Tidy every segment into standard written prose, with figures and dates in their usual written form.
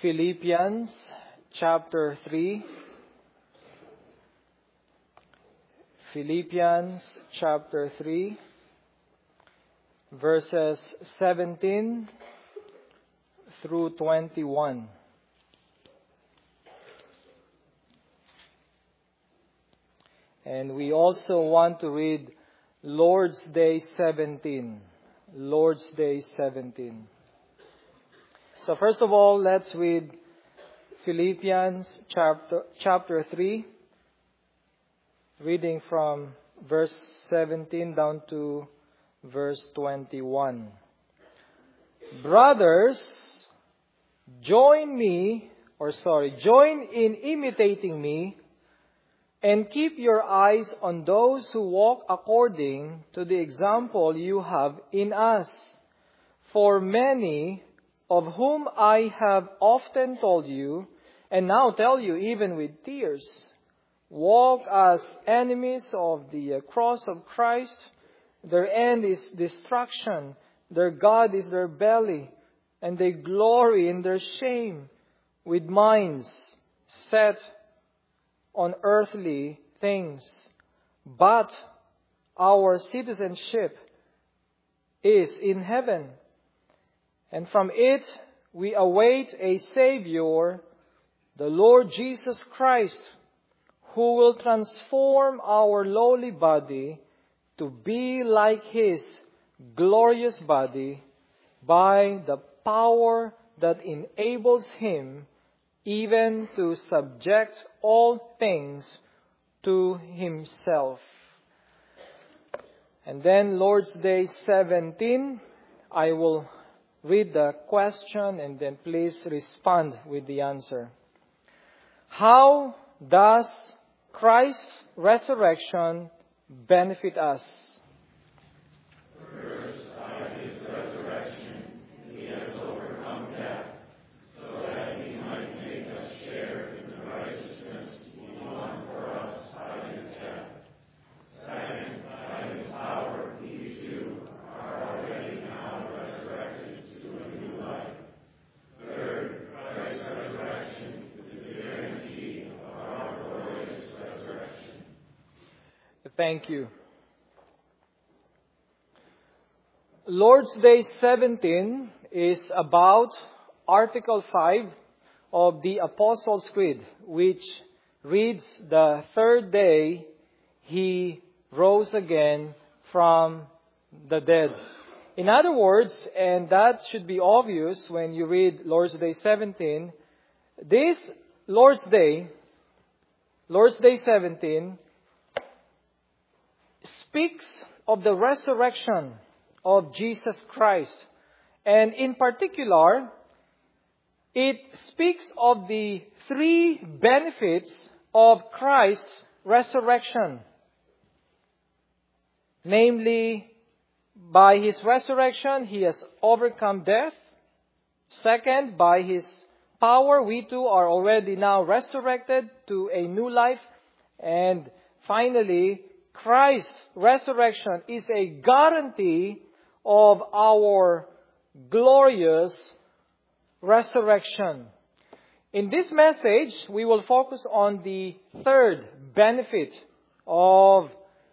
Philippians chapter 3. Philippians chapter 3, verses 17 through 21. And we also want to read Lord's Day 17. Lord's Day 17. So first of all, let's read Philippians chapter 3, reading from verse 17 down to verse 21. Brothers, join in imitating me, and keep your eyes on those who walk according to the example you have in us. For many, of whom I have often told you, and now tell you even with tears, walk as enemies of the cross of Christ. Their end is destruction. Their God is their belly, and they glory in their shame, with minds set on earthly things. But our citizenship is in heaven, and from it we await a Savior, the Lord Jesus Christ, who will transform our lowly body to be like His glorious body by the power that enables Him even to subject all things to Himself. And then Lord's Day 17, I will read the question and then please respond with the answer. How does Christ's resurrection benefit us? First, by His resurrection, He has overcome death, so that He might make us share in the righteousness He won for us by His death. Second, by His power, we too are already now resurrected to a new life. Third, Christ's resurrection is the guarantee of our glorious resurrection. Thank you. Lord's Day 17 is about Article 5 of the Apostles' Creed, which reads, the third day He rose again from the dead. In other words, and that should be obvious when you read Lord's Day 17, this Lord's Day 17, speaks of the resurrection of Jesus Christ. And in particular, it speaks of the three benefits of Christ's resurrection. Namely, by His resurrection, He has overcome death. Second, by His power, we too are already now resurrected to a new life. And finally, Christ's resurrection is a guarantee of our glorious resurrection. In this message, we will focus on the third benefit of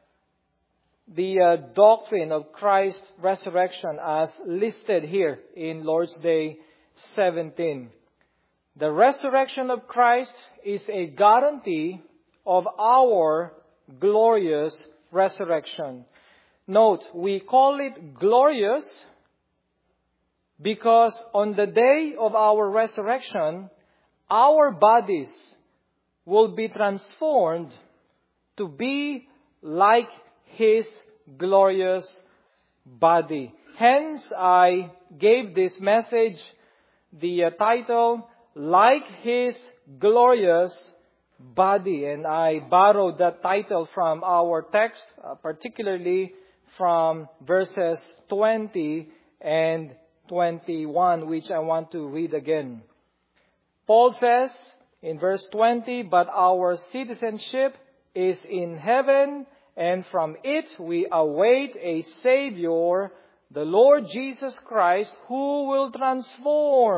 the doctrine of Christ's resurrection as listed here in Lord's Day 17. The resurrection of Christ is a guarantee of our glorious resurrection. Note, we call it glorious because on the day of our resurrection, our bodies will be transformed to be like His glorious body. Hence, I gave this message the title, Like His Glorious Body. And I borrowed that title from our text, particularly from verses 20 and 21, which I want to read again. Paul says in verse 20, but our citizenship is in heaven, and from it we await a Savior, the Lord Jesus Christ, who will transform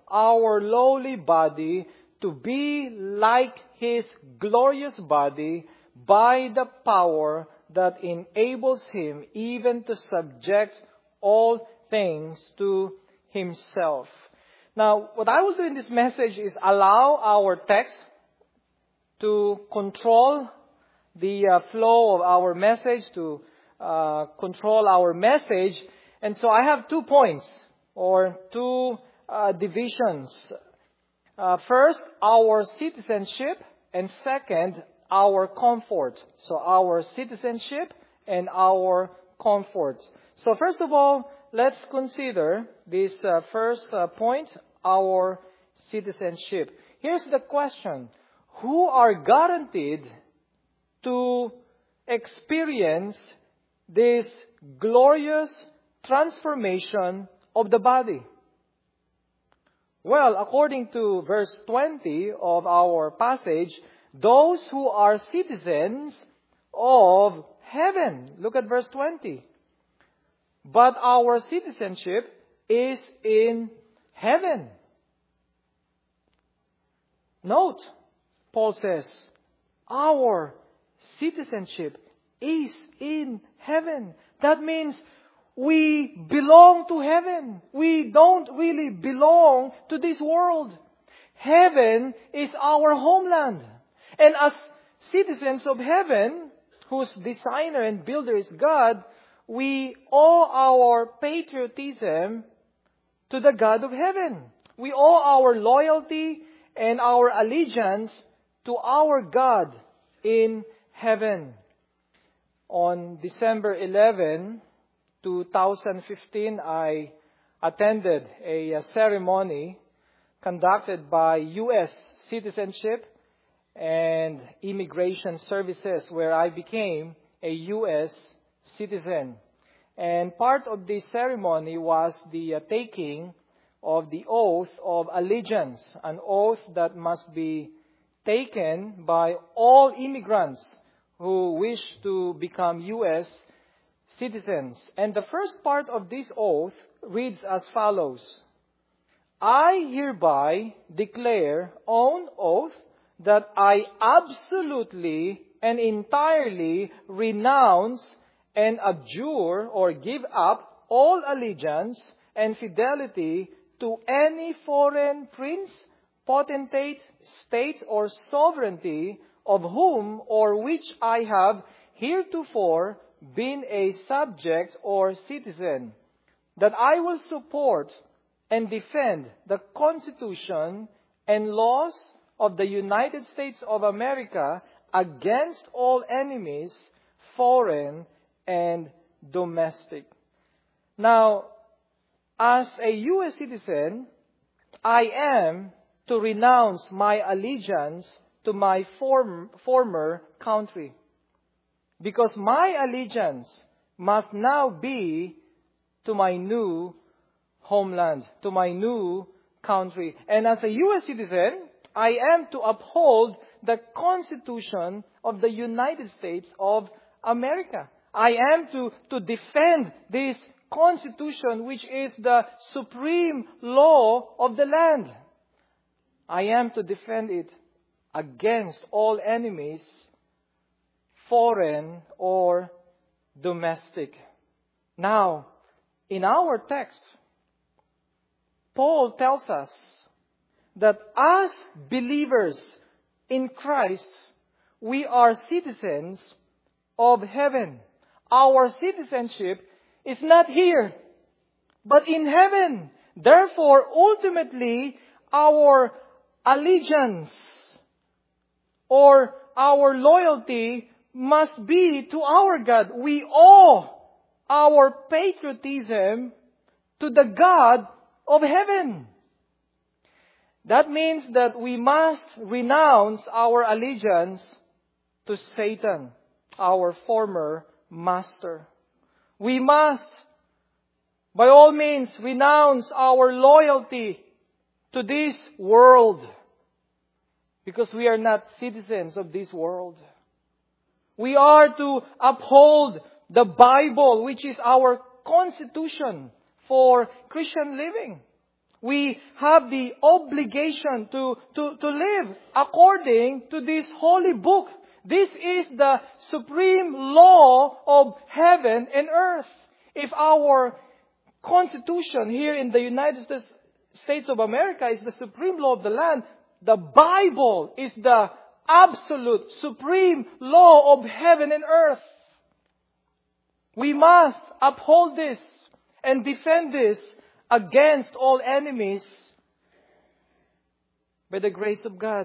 our lowly body to be like His glorious body by the power that enables Him even to subject all things to Himself. Now, what I will do in this message is allow our text to control the flow of our message, to control our message. And so I have 2 points or 2 divisions. First, our citizenship, and second, our comfort. So our citizenship and our comfort. So first of all, let's consider this first point, our citizenship. Here's the question. Who are guaranteed to experience this glorious transformation of the body? Well, according to verse 20 of our passage, those who are citizens of heaven. Look at verse 20. But our citizenship is in heaven. Note, Paul says, our citizenship is in heaven. That means we belong to heaven. We don't really belong to this world. Heaven is our homeland. And as citizens of heaven, whose designer and builder is God, we owe our patriotism to the God of heaven. We owe our loyalty and our allegiance to our God in heaven. On December 11, 2015, I attended a ceremony conducted by U.S. Citizenship and Immigration Services, where I became a U.S. citizen. And part of this ceremony was the taking of the oath of allegiance, an oath that must be taken by all immigrants who wish to become U.S. citizens. And the first part of this oath reads as follows. I hereby declare on oath that I absolutely and entirely renounce and abjure or give up all allegiance and fidelity to any foreign prince, potentate, state, or sovereignty of whom or which I have heretofore been a subject or citizen, that I will support and defend the Constitution and laws of the United States of America against all enemies, foreign and domestic. Now, as a U.S. citizen, I am to renounce my allegiance to my former country, because my allegiance must now be to my new homeland, to my new country. And as a U.S. citizen, I am to uphold the Constitution of the United States of America. I am to defend this Constitution, which is the supreme law of the land. I am to defend it against all enemies, foreign or domestic. Now, in our text, Paul tells us that as believers in Christ, we are citizens of heaven. Our citizenship is not here, but in heaven. Therefore, ultimately, our allegiance or our loyalty must be to our God. We owe our patriotism to the God of heaven. That means that we must renounce our allegiance to Satan, our former master. We must, by all means, renounce our loyalty to this world, because we are not citizens of this world. We are to uphold the Bible, which is our constitution for Christian living. We have the obligation to live according to this holy book. This is the supreme law of heaven and earth. If our Constitution here in the United States of America is the supreme law of the land, the Bible is the absolute supreme law of heaven and earth. We must uphold this and defend this against all enemies by the grace of God.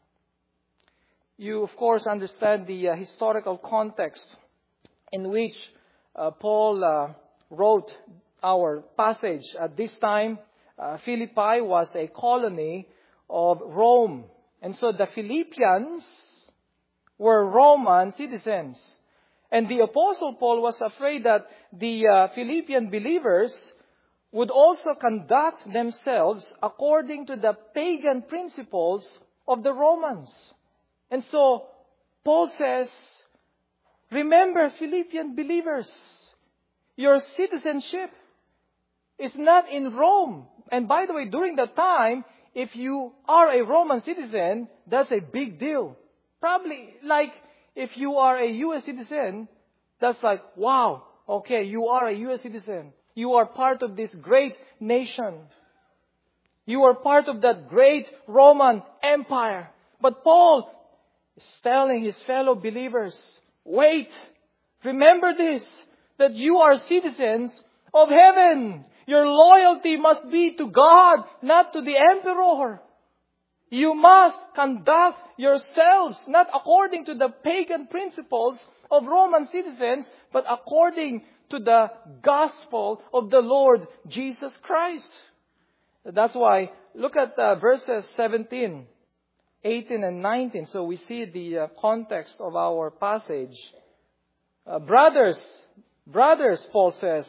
You, of course, understand the historical context in which Paul wrote our passage. At this time, Philippi was a colony of Rome. And so the Philippians were Roman citizens. And the Apostle Paul was afraid that the Philippian believers would also conduct themselves according to the pagan principles of the Romans. And so Paul says, remember, Philippian believers, your citizenship is not in Rome. And by the way, during that time, if you are a Roman citizen, that's a big deal. Probably like if you are a U.S. citizen, that's like, wow, okay, you are a U.S. citizen. You are part of this great nation. You are part of that great Roman Empire. But Paul is telling his fellow believers, wait, remember this, that you are citizens of heaven. Your loyalty must be to God, not to the emperor. You must conduct yourselves not according to the pagan principles of Roman citizens, but according to the gospel of the Lord Jesus Christ. That's why, look at verses 17, 18, and 19. So we see the context of our passage. Brothers, Paul says,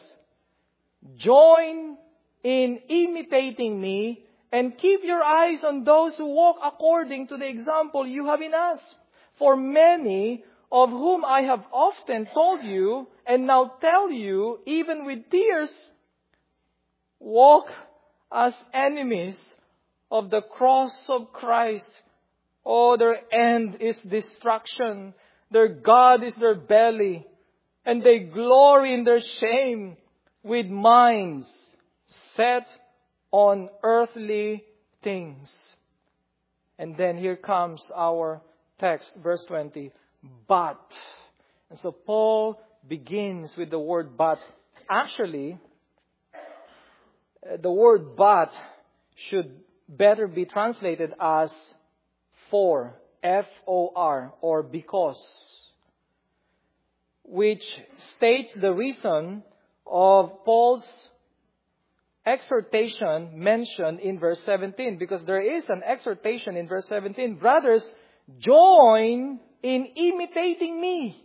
join in imitating me and keep your eyes on those who walk according to the example you have in us. For many of whom I have often told you and now tell you, even with tears, walk as enemies of the cross of Christ. Oh, their end is destruction. Their God is their belly. And they glory in their shame with minds set on earthly things. And then here comes our text, verse 20. But. And so Paul begins with the word but. Actually, the word but should better be translated as for, F-O-R, or because, which states the reason of Paul's exhortation mentioned in verse 17. Because there is an exhortation in verse 17. Brothers, join in imitating me.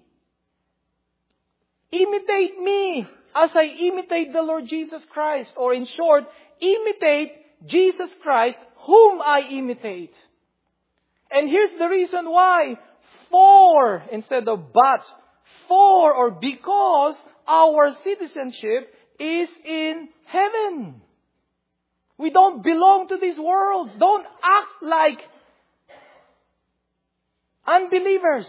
Imitate me as I imitate the Lord Jesus Christ. Or in short, imitate Jesus Christ, whom I imitate. And here's the reason why. For, instead of but. For or because our citizenship is in heaven. We don't belong to this world. Don't act like unbelievers.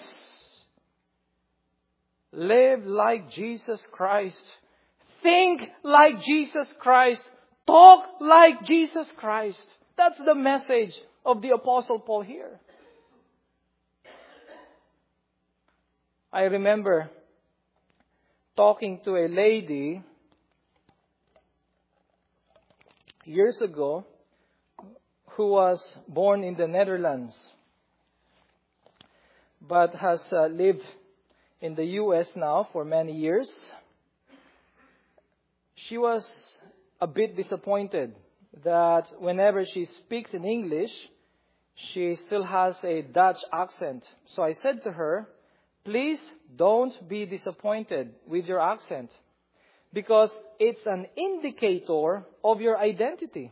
Live like Jesus Christ. Think like Jesus Christ. Talk like Jesus Christ. That's the message of the Apostle Paul here. I remember talking to a lady years ago who was born in the Netherlands but has lived in the U.S. now for many years. She was a bit disappointed that whenever she speaks in English, she still has a Dutch accent. So I said to her, please don't be disappointed with your accent, because it's an indicator of your identity.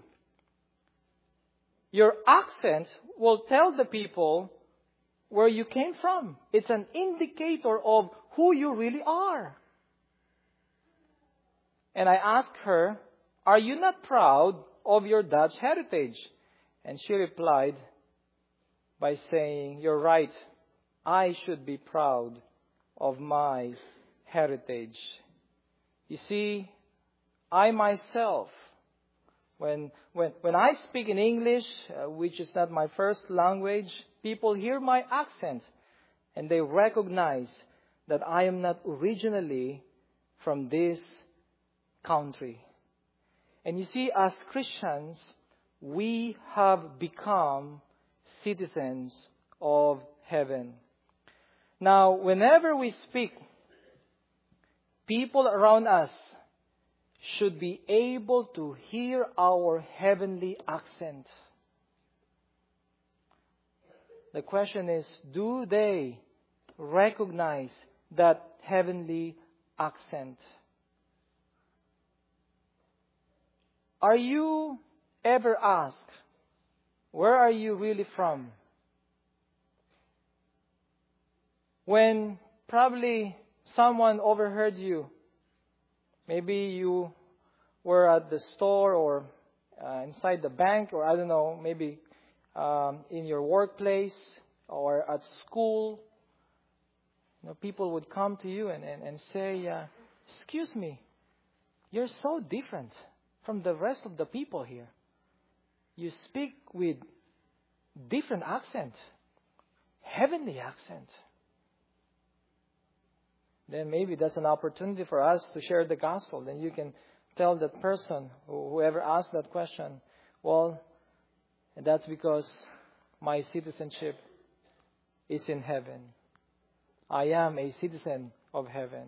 Your accent will tell the people where you came from. It's an indicator of who you really are. And I asked her, are you not proud of your Dutch heritage?" And she replied by saying, "You're right. I should be proud of my heritage." You see, I myself, when I speak in English, which is not my first language, people hear my accent and they recognize that I am not originally from this country. And you see, as Christians, we have become citizens of heaven. Now, whenever we speak, people around us should be able to hear our heavenly accent. The question is, do they recognize that heavenly accent? Are you ever asked, where are you really from? When probably someone overheard you, maybe you were at the store or inside the bank, or I don't know, maybe in your workplace or at school, people would come to you and say, "Excuse me, you're so different from the rest of the people here. You speak with different accent, heavenly accent." Then maybe that's an opportunity for us to share the gospel. Then you can tell that person, whoever asked that question, "Well, that's because my citizenship is in heaven. I am a citizen of heaven."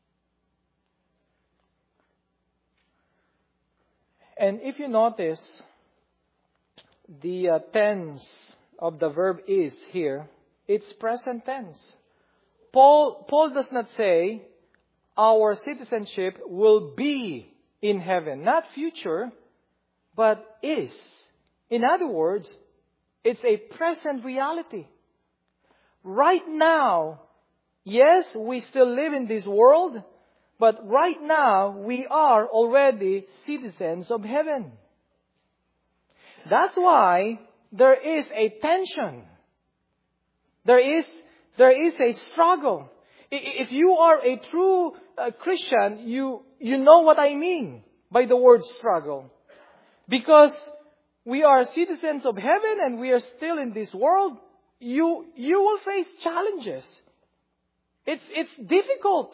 And if you notice, the tense of the verb "is" here, it's present tense. Paul does not say our citizenship will be in heaven. Not future, but is. In other words, it's a present reality. Right now, yes, we still live in this world, but right now we are already citizens of heaven. That's why there is a tension. There is a struggle. If you are a true Christian, you know what I mean by the word struggle. Because we are citizens of heaven and we are still in this world, you will face challenges. It's difficult.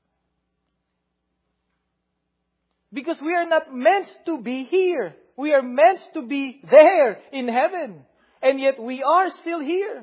Because we are not meant to be here. We are meant to be there in heaven. And yet we are still here.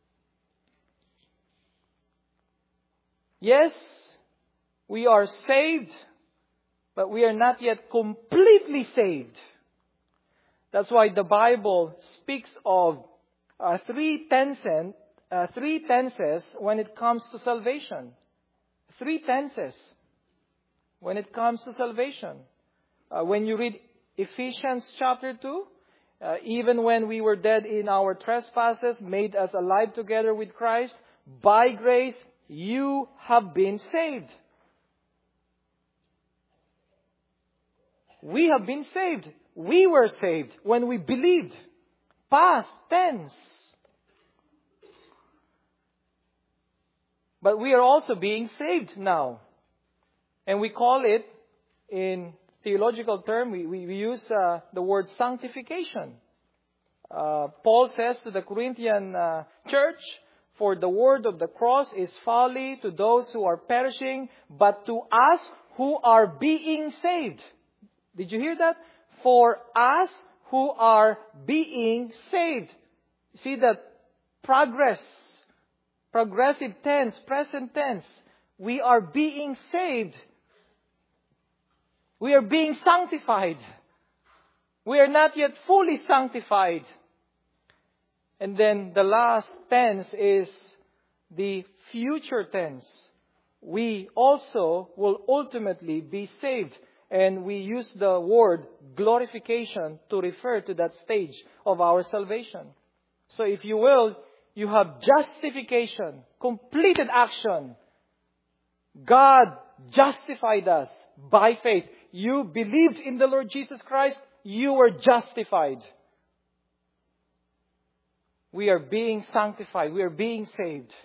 Yes, we are saved, but we are not yet completely saved. That's why the Bible speaks of three tenses when it comes to salvation. Three tenses when it comes to salvation. When you read Ephesians chapter 2, even when we were dead in our trespasses, made us alive together with Christ, by grace you have been saved. We have been saved. We were saved when we believed. Past tense. But we are also being saved now. And we call it, in theological term, we use the word sanctification. Paul says to the Corinthian church, "For the word of the cross is folly to those who are perishing, but to us who are being saved." Did you hear that? For us who are being saved. See that progressive tense, present tense. We are being saved. We are being sanctified. We are not yet fully sanctified. And then the last tense is the future tense. We also will ultimately be saved. And we use the word glorification to refer to that stage of our salvation. So if you will, you have justification, completed action. God justified us by faith. You believed in the Lord Jesus Christ you were justified. We are being sanctified. We are being saved.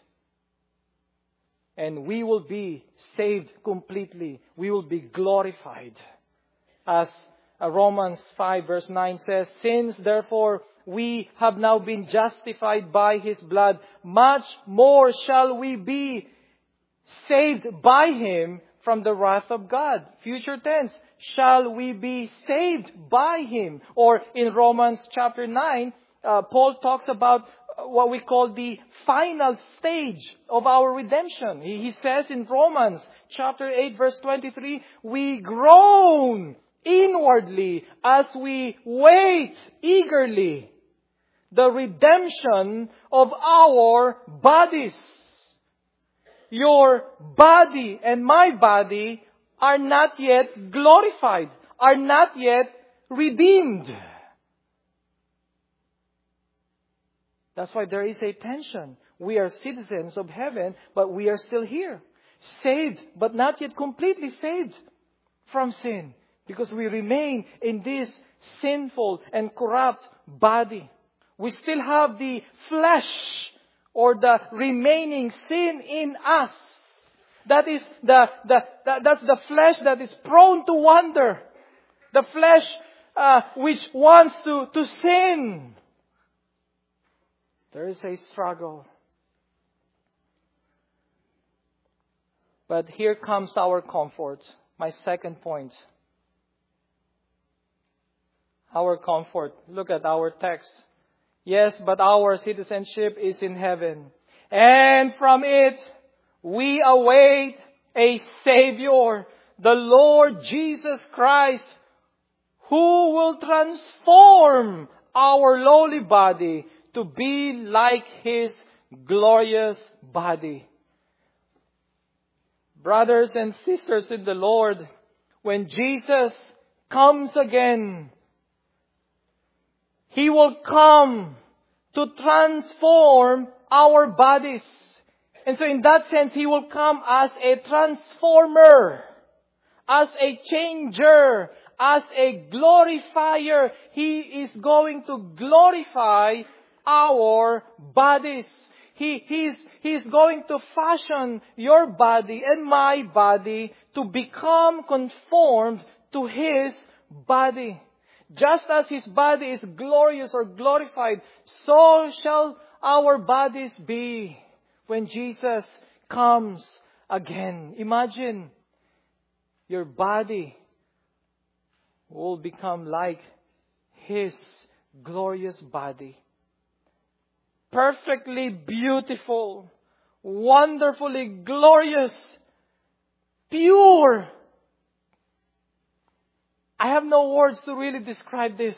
And we will be saved completely. We will be glorified. As Romans 5 verse 9 says, since therefore we have now been justified by His blood, much more shall we be saved by Him from the wrath of God. Future tense, shall we be saved by Him? Or in Romans chapter 9, Paul talks about what we call the final stage of our redemption. He says in Romans chapter 8 verse 23, we groan inwardly as we wait eagerly the redemption of our bodies. Your body and my body are not yet glorified, are not yet redeemed. That's why there is a tension. We are citizens of heaven, but we are still here. Saved, but not yet completely saved from sin. Because we remain in this sinful and corrupt body. We still have the flesh or the remaining sin in us. That is that's the flesh that is prone to wander. The flesh which wants to sin. There is a struggle. But here comes our comfort. My second point. Our comfort. Look at our text. Yes, but our citizenship is in heaven. And from it we await a Savior, the Lord Jesus Christ, who will transform our lowly body to be like His glorious body. Brothers and sisters in the Lord, when Jesus comes again, He will come to transform our bodies. And so in that sense, He will come as a transformer, as a changer, as a glorifier. He is going to glorify our bodies. He is going to fashion your body and my body to become conformed to His body. Just as His body is glorious or glorified, so shall our bodies be when Jesus comes again. Imagine your body will become like His glorious body. Perfectly beautiful, wonderfully glorious, pure. I have no words to really describe this.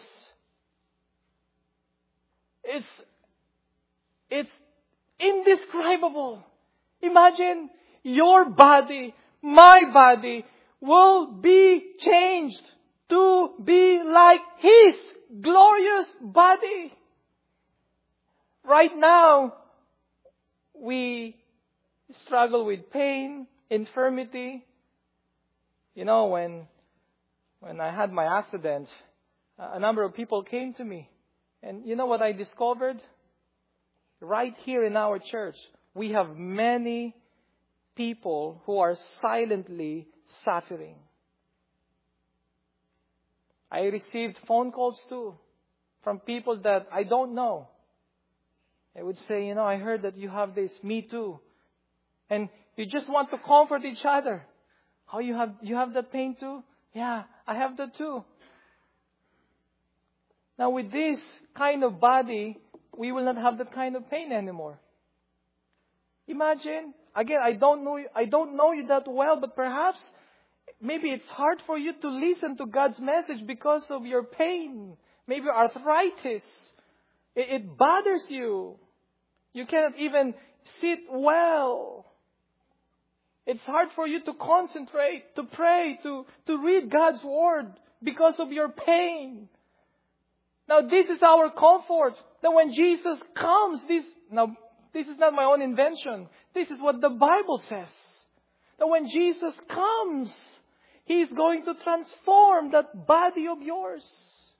It's indescribable. Imagine your body, my body, will be changed to be like His glorious body. Right now, we struggle with pain, infirmity. You know, when I had my accident, a number of people came to me. And you know what I discovered? Right here in our church, we have many people who are silently suffering. I received phone calls too from people that I don't know. They would say, you know, I heard that you have this, me too. And you just want to comfort each other. Oh, you have that pain too? Yeah, I have that too. Now with this kind of body, we will not have that kind of pain anymore. Imagine, again, I don't know you that well, but perhaps maybe it's hard for you to listen to God's message because of your pain. Maybe arthritis. It bothers you. You cannot even sit well. It's hard for you to concentrate, to pray, to read God's Word because of your pain. Now this is our comfort. That when Jesus comes, this is not my own invention. This is what the Bible says. That when Jesus comes, He is going to transform that body of yours.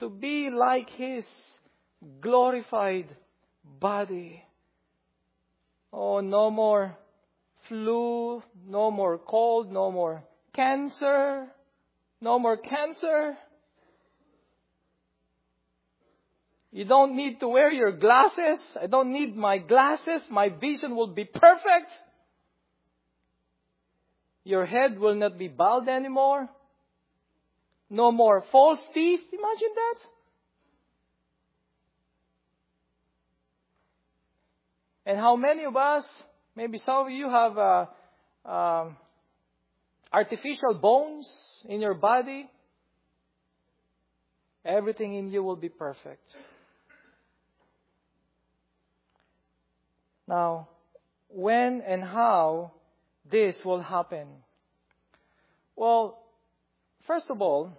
to be like His glorified body. Oh, no more flu, no more cold, no more cancer, no more cancer. You don't need to wear your glasses. I don't need my glasses. My vision will be perfect. Your head will not be bald anymore. No more false teeth. Imagine that. And how many of us, maybe some of you have artificial bones in your body? Everything in you will be perfect. Now, when and how this will happen? Well, first of all,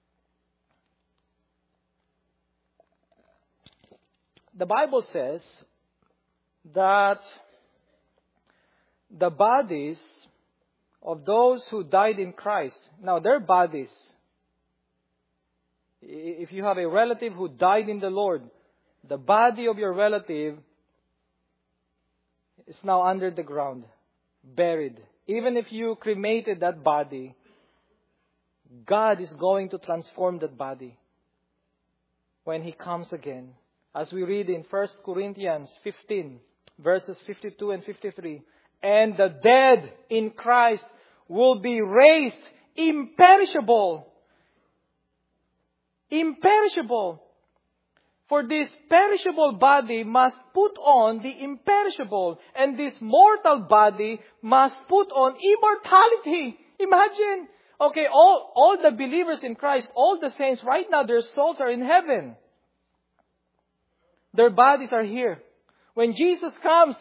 the Bible says that the bodies of those who died in Christ, now their bodies, if you have a relative who died in the Lord, the body of your relative is now under the ground, buried. Even if you cremated that body, God is going to transform that body when He comes again. As we read in 1 Corinthians 15, verses 52 and 53. And the dead in Christ will be raised imperishable. Imperishable. For this perishable body must put on the imperishable, and this mortal body must put on immortality. Imagine. Okay, all the believers in Christ, all the saints, right now their souls are in heaven. Their bodies are here. When Jesus comes,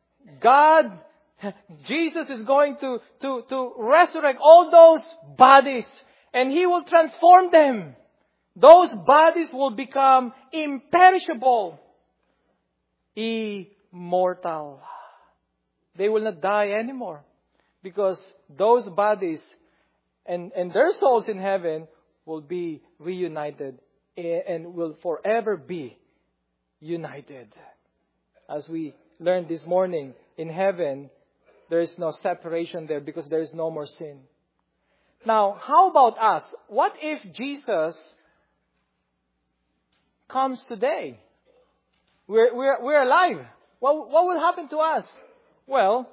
Jesus is going to resurrect all those bodies, and He will transform them. Those bodies will become imperishable, immortal. They will not die anymore, because those bodies and their souls in heaven will be reunited and will forever be united. As we learned this morning, in heaven, there is no separation there because there is no more sin. Now, how about us? What if Jesus comes today? We're alive. What will happen to us? Well,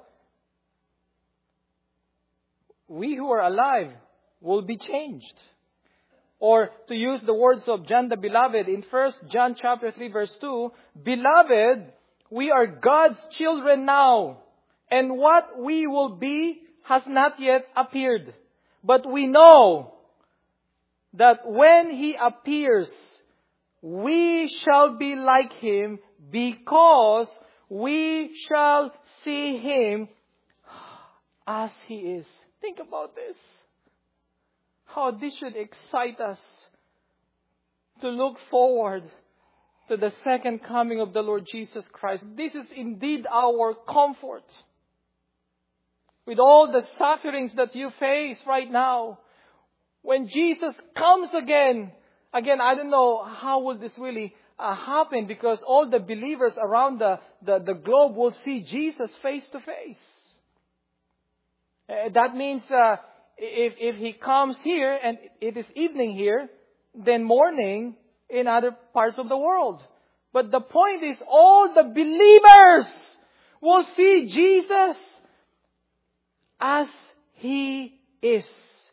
we who are alive will be changed. Or to use the words of John the Beloved in 1 John chapter 3 verse 2, Beloved, we are God's children now, and what we will be has not yet appeared. But we know that when He appears, we shall be like Him, because we shall see Him as He is. Think about this. How this should excite us to look forward to the second coming of the Lord Jesus Christ. This is indeed our comfort. With all the sufferings that you face right now, when Jesus comes again, I don't know how will this really happen, because all the believers around the globe will see Jesus face to face. That means if He comes here and it is evening here, then morning in other parts of the world. But the point is, all the believers will see Jesus as He is.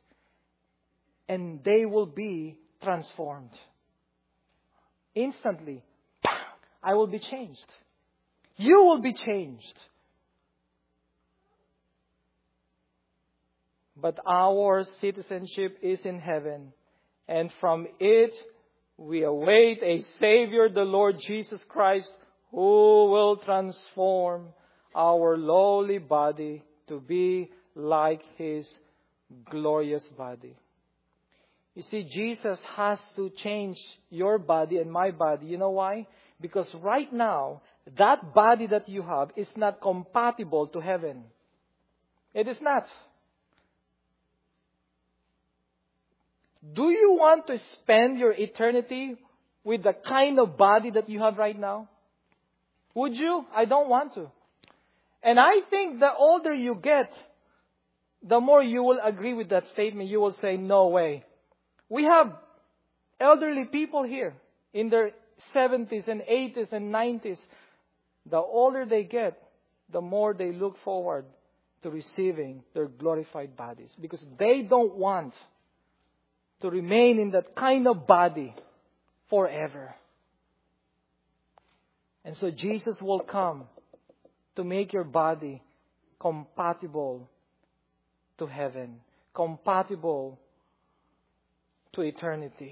And they will be transformed. Instantly, I will be changed. You will be changed. But our citizenship is in heaven, and from it we await a Savior, the Lord Jesus Christ, who will transform our lowly body to be like His glorious body. You see, Jesus has to change your body and my body. You know why? Because right now, that body that you have is not compatible to heaven. It is not. Do you want to spend your eternity with the kind of body that you have right now? Would you? I don't want to. And I think the older you get, the more you will agree with that statement. You will say, no way. We have elderly people here in their 70s and 80s and 90s. The older they get, the more they look forward to receiving their glorified bodies. Because they don't want to remain in that kind of body forever. And so Jesus will come to make your body compatible to heaven, compatible to eternity.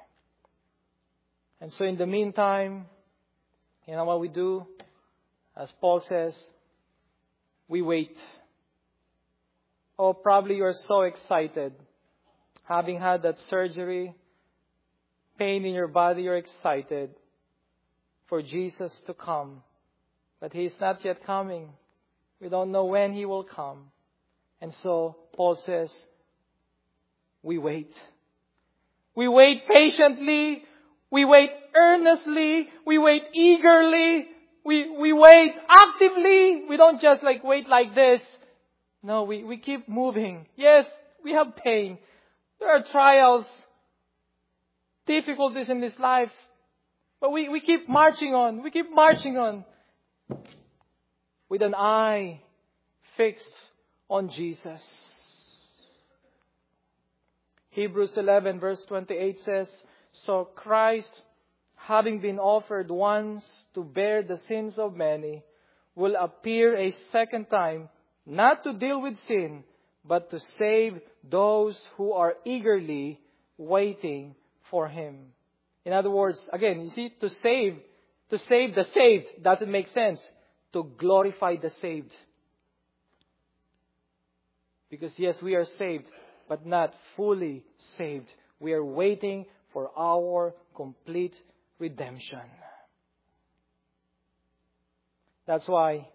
And so in the meantime, you know what we do? As Paul says, we wait. Oh, probably you're so excited. Having had that surgery, pain in your body, you're excited for Jesus to come. But He is not yet coming. We don't know when He will come. And so Paul says, we wait. We wait patiently. We wait earnestly. We wait eagerly. We wait actively. We don't just wait like this. No, we keep moving. Yes, we have pain. There are trials, difficulties in this life. But we keep marching on. We keep marching on. With an eye fixed on Jesus. Hebrews 11 verse 28 says, so Christ, having been offered once to bear the sins of many, will appear a second time, not to deal with sin, but to save those who are eagerly waiting for Him. In other words, again, you see, to save the saved doesn't make sense. To glorify the saved. Because yes, we are saved, but not fully saved. We are waiting for our complete redemption. That's why,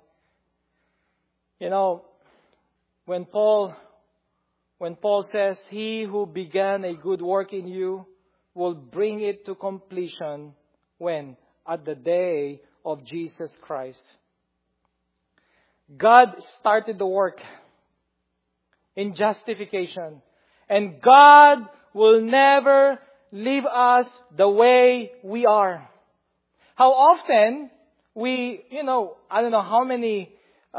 when Paul says, He who began a good work in you will bring it to completion when? At the day of Jesus Christ. God started the work in justification. And God will never leave us the way we are. How often we, I don't know how many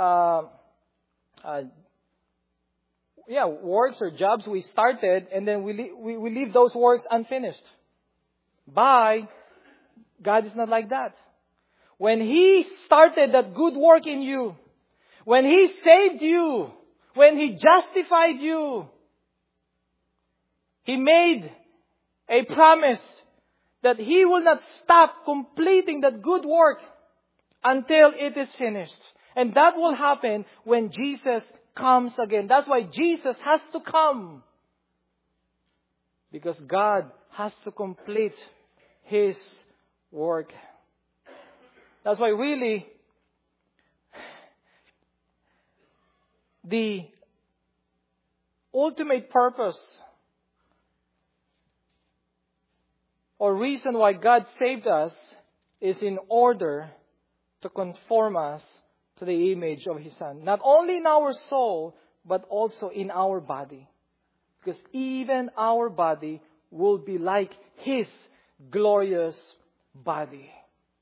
works or jobs we started, and then we leave those works unfinished. Bye. God is not like that. When He started that good work in you, when He saved you, when He justified you, He made a promise that He will not stop completing that good work until it is finished. And that will happen when Jesus comes again. That's why Jesus has to come. Because God has to complete His work. That's why really the ultimate purpose or reason why God saved us is in order to conform us to the image of His Son. Not only in our soul, but also in our body. Because even our body will be like His glorious body.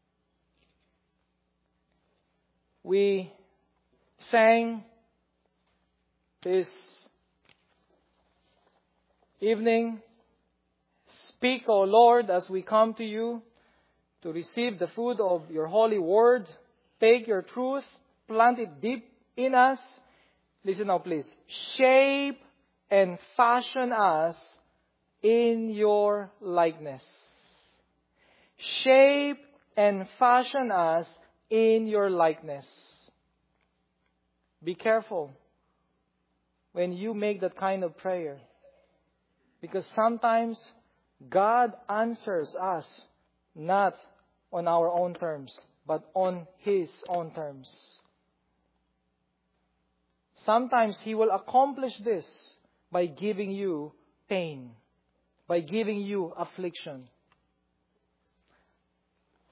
We sang this evening, Speak, O Lord, as we come to You to receive the food of Your holy word. Take Your truth, plant it deep in us. Listen now, please. Shape and fashion us in Your likeness. Shape and fashion us in Your likeness. Be careful when you make that kind of prayer. Because sometimes God answers us not on our own terms, but on His own terms. Sometimes He will accomplish this by giving you pain, by giving you affliction.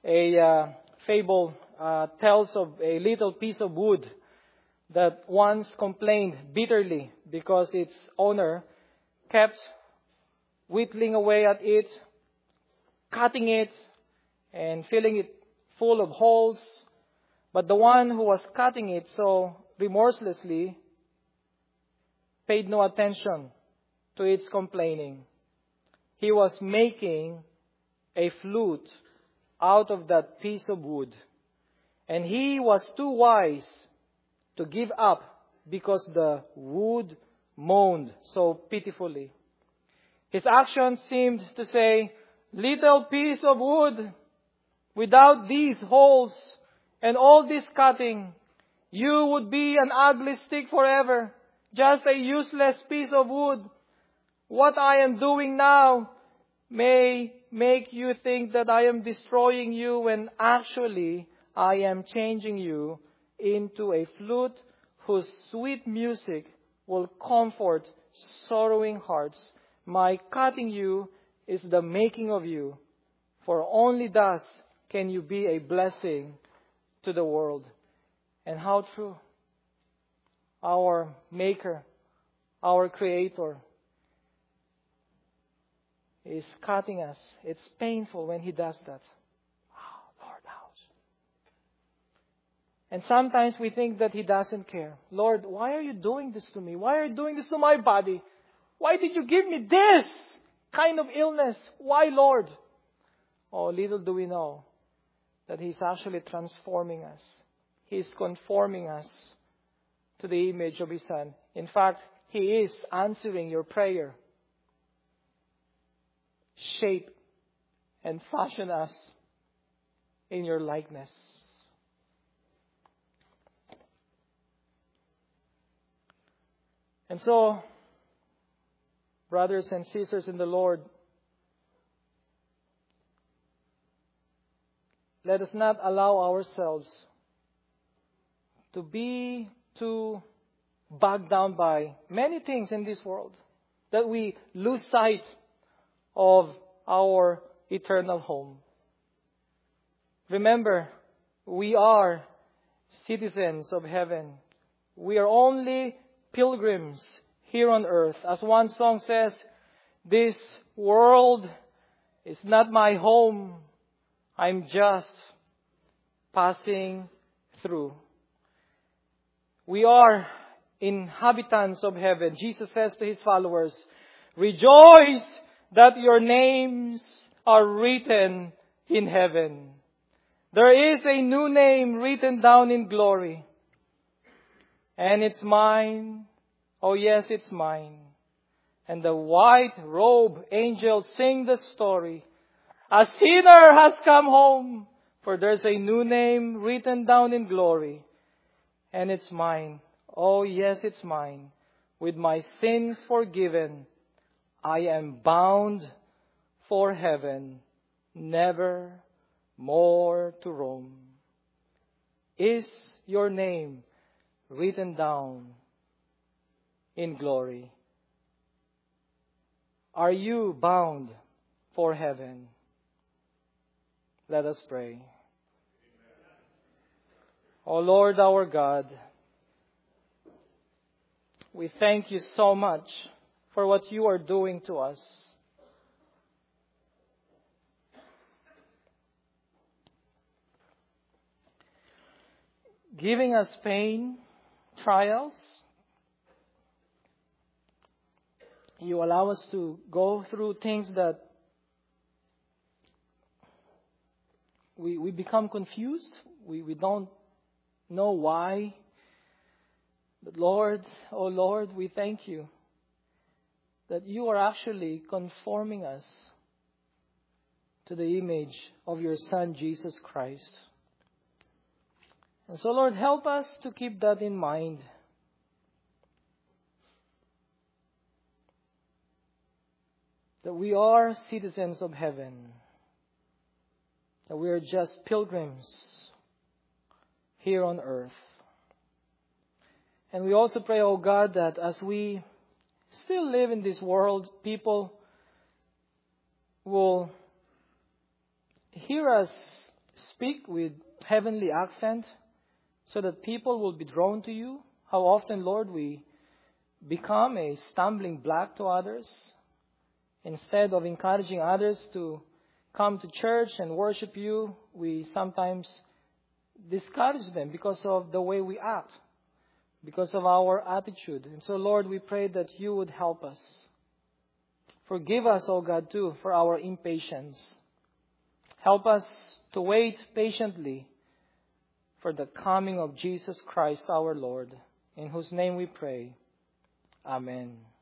A fable tells of a little piece of wood that once complained bitterly because its owner kept whittling away at it, cutting it, and filling it full of holes. But the one who was cutting it so remorselessly paid no attention to its complaining. He was making a flute out of that piece of wood. And he was too wise to give up because the wood moaned so pitifully. His actions seemed to say, "Little piece of wood, without these holes and all this cutting, you would be an ugly stick forever, just a useless piece of wood. What I am doing now may make you think that I am destroying you when actually I am changing you into a flute whose sweet music will comfort sorrowing hearts. My cutting you is the making of you, for only thus can you be a blessing to the world." And how true. Our Maker, our Creator, is cutting us. It's painful when He does that. Wow, Lord, ouch. And sometimes we think that He doesn't care. Lord, why are you doing this to me? Why are you doing this to my body? Why did you give me this kind of illness? Why, Lord? Oh, little do we know that He's actually transforming us. He's conforming us to the image of His Son. In fact, He is answering your prayer. Shape and fashion us in your likeness. And so, brothers and sisters in the Lord, let us not allow ourselves to be too bogged down by many things in this world, that we lose sight of our eternal home. Remember, we are citizens of heaven. We are only pilgrims here on earth. As one song says, "This world is not my home. I'm just passing through." We are inhabitants of heaven. Jesus says to His followers, "Rejoice that your names are written in heaven. There is a new name written down in glory. And it's mine. Oh yes, it's mine." And the white robe angels sing the story. "A sinner has come home, for there's a new name written down in glory. And it's mine. Oh yes, it's mine. With my sins forgiven, I am bound for heaven, never more to roam." Is your name written down in glory? Are you bound for heaven? Let us pray. O Lord our God, we thank you so much for what you are doing to us. Giving us pain, trials. You allow us to go through things that we become confused. We don't know why. But Lord, oh Lord, we thank you that you are actually conforming us to the image of your Son, Jesus Christ. And so, Lord, help us to keep that in mind. That we are citizens of heaven. That we are just pilgrims here on earth. And we also pray, oh God, that as we still live in this world, people will hear us speak with heavenly accent so that people will be drawn to you? How often, Lord, we become a stumbling block to others. Instead of encouraging others to come to church and worship you, we sometimes discourage them because of the way we act, because of our attitude. And so, Lord, we pray that you would help us. Forgive us, O God, too, for our impatience. Help us to wait patiently for the coming of Jesus Christ our Lord, in whose name we pray. Amen.